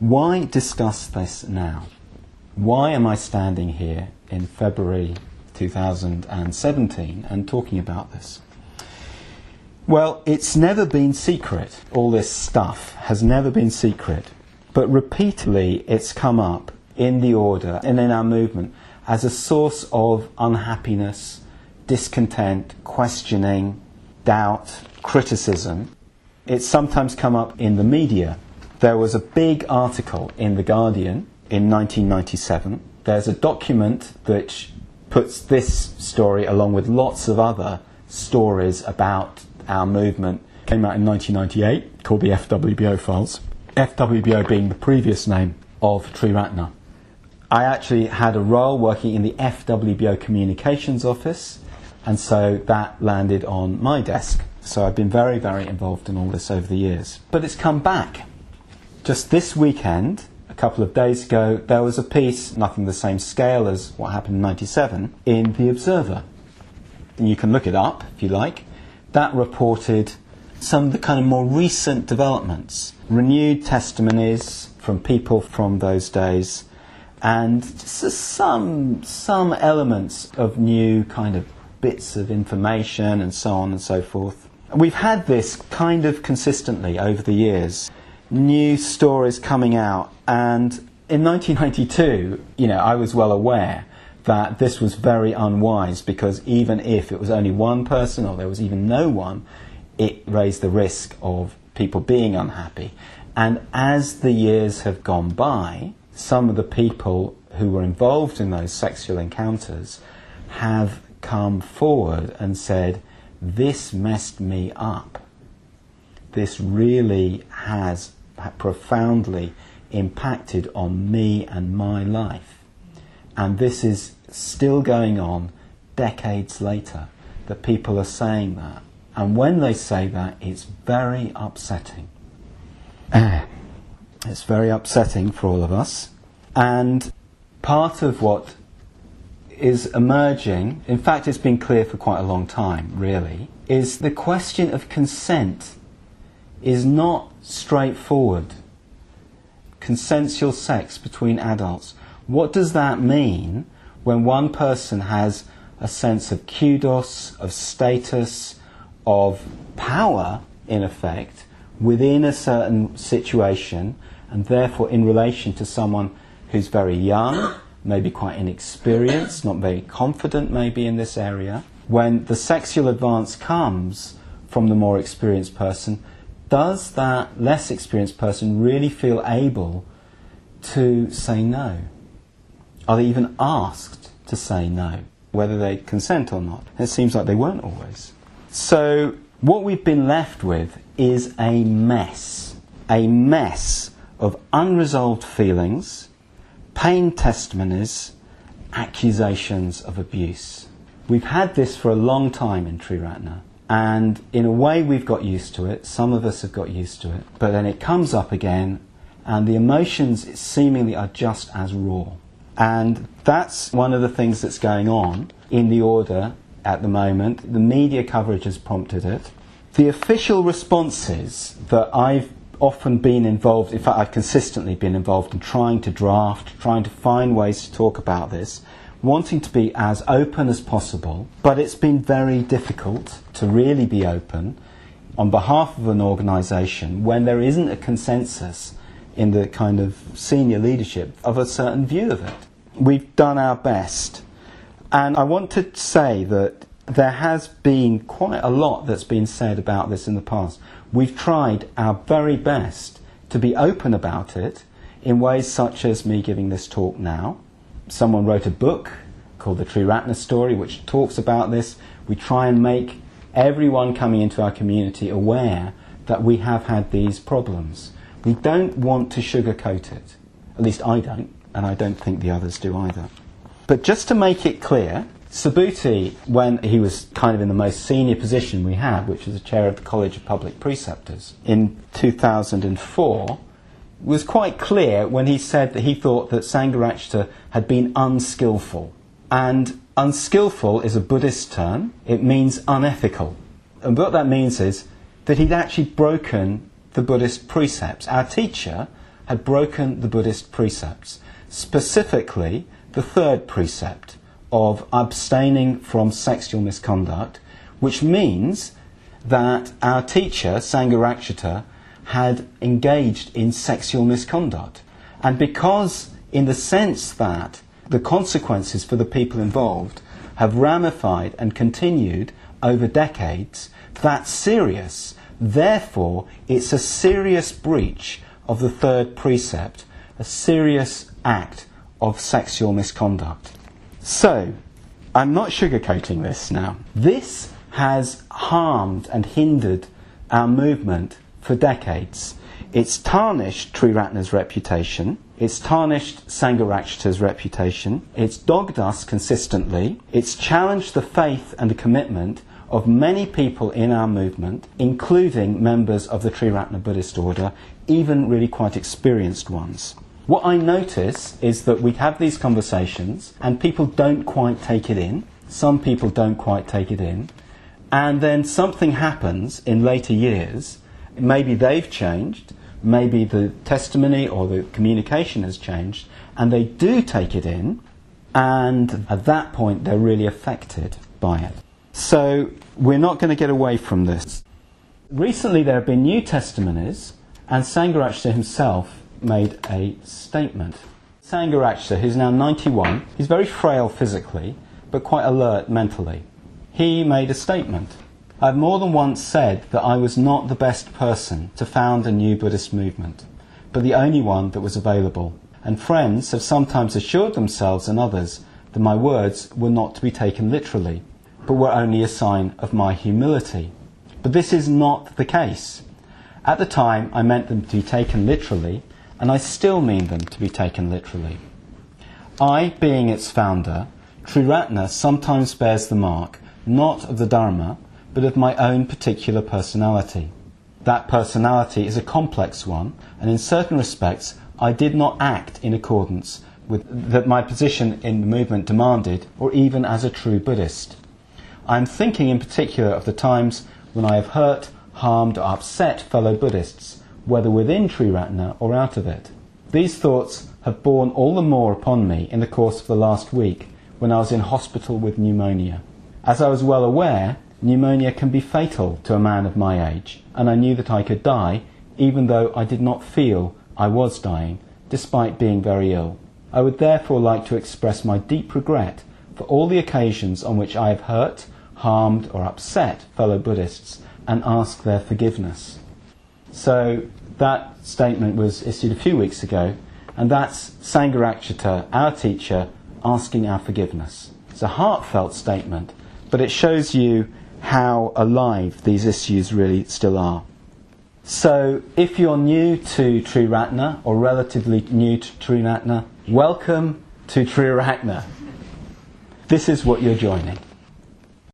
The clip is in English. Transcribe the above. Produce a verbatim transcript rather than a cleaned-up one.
Why discuss this now? Why am I standing here in February two thousand seventeen and talking about this? Well, it's never been secret. All this stuff has never been secret. But repeatedly it's come up in the order and in our movement as a source of unhappiness, discontent, questioning, doubt, criticism. It's sometimes come up in the media. There was a big article in The Guardian in nineteen ninety-seven. There's a document which puts this story along with lots of other stories about our movement. It came out in nineteen ninety-eight, called the F W B O Files. F W B O being the previous name of Triratna. I actually had a role working in the F W B O Communications Office, and so that landed on my desk. So I've been very, very involved in all this over the years. But it's come back. Just this weekend, a couple of days ago, there was a piece, nothing the same scale as what happened in ninety-seven, in The Observer. And you can look it up if you like. That reported some of the kind of more recent developments, renewed testimonies from people from those days, and just some some elements of new kind of bits of information and so on and so forth. We've had this kind of consistently over the years, new stories coming out, and in nineteen ninety-two, you know, I was well aware that this was very unwise, because even if it was only one person or there was even no one, it raised the risk of people being unhappy. And as the years have gone by, some of the people who were involved in those sexual encounters have come forward and said, this messed me up. This really has profoundly impacted on me and my life. And this is still going on decades later, that people are saying that. And when they say that, it's very upsetting. It's very upsetting for all of us. And part of what is emerging, in fact it's been clear for quite a long time really, is the question of consent is not straightforward. Consensual sex between adults. What does that mean when one person has a sense of kudos, of status, of power, in effect, within a certain situation, and therefore in relation to someone who's very young, maybe quite inexperienced, not very confident maybe in this area? When the sexual advance comes from the more experienced person, does that less experienced person really feel able to say no? Are they even asked to say no, whether they consent or not? It seems like they weren't always. So what we've been left with is a mess, a mess of unresolved feelings, pain testimonies, accusations of abuse. We've had this for a long time in Triratna, and in a way we've got used to it, some of us have got used to it, but then it comes up again and the emotions seemingly are just as raw. And that's one of the things that's going on in the order at the moment. The media coverage has prompted it. The official responses that I've often been involved, in fact I've consistently been involved in trying to draft, trying to find ways to talk about this, wanting to be as open as possible, but it's been very difficult to really be open on behalf of an organisation when there isn't a consensus in the kind of senior leadership of a certain view of it. We've done our best, and I want to say that there has been quite a lot that's been said about this in the past. We've tried our very best to be open about it in ways such as me giving this talk now. Someone wrote a book called The Triratna Story which talks about this. We try and make everyone coming into our community aware that we have had these problems. We don't want to sugarcoat it. At least I don't, and I don't think the others do either. But just to make it clear, Subhuti, when he was kind of in the most senior position we had, which was the chair of the College of Public Preceptors, in two thousand four, was quite clear when he said that he thought that Sangharakshita had been unskillful. And unskillful is a Buddhist term. It means unethical. And what that means is that he'd actually broken the Buddhist precepts. Our teacher had broken the Buddhist precepts, specifically the third precept of abstaining from sexual misconduct, which means that our teacher, Sangharakshita, had engaged in sexual misconduct. And because, in the sense that the consequences for the people involved have ramified and continued over decades, that's serious. Therefore, it's a serious breach of the third precept, a serious act of sexual misconduct. So, I'm not sugarcoating this now. This has harmed and hindered our movement for decades. It's tarnished Triratna's reputation, it's tarnished Sangharakshita's reputation, it's dogged us consistently, it's challenged the faith and the commitment of many people in our movement, including members of the Triratna Buddhist order, even really quite experienced ones. What I notice is that we have these conversations and people don't quite take it in. Some people don't quite take it in. And then something happens in later years. Maybe they've changed, maybe the testimony or the communication has changed, and they do take it in, and at that point they're really affected by it. So we're not going to get away from this. Recently there have been new testimonies, and Sangharakshita himself made a statement. Sangharakshita, who's now ninety-one, he's very frail physically, but quite alert mentally. He made a statement. I've more than once said that I was not the best person to found a new Buddhist movement, but the only one that was available. And friends have sometimes assured themselves and others that my words were not to be taken literally, but were only a sign of my humility. But this is not the case. At the time, I meant them to be taken literally, and I still mean them to be taken literally. I, being its founder, Triratna sometimes bears the mark, not of the Dharma, but of my own particular personality. That personality is a complex one, and in certain respects I did not act in accordance with that my position in the movement demanded, or even as a true Buddhist. I am thinking in particular of the times when I have hurt, harmed or upset fellow Buddhists, whether within Triratna or out of it. These thoughts have borne all the more upon me in the course of the last week when I was in hospital with pneumonia. As I was well aware, pneumonia can be fatal to a man of my age, and I knew that I could die, even though I did not feel I was dying, despite being very ill. I would therefore like to express my deep regret for all the occasions on which I have hurt, harmed or upset fellow Buddhists, and ask their forgiveness. So that statement was issued a few weeks ago, and that's Sangharakshita, our teacher, asking our forgiveness. It's a heartfelt statement, but it shows you how alive these issues really still are. So if you're new to Triratna, or relatively new to Triratna, welcome to Triratna. This is what you're joining.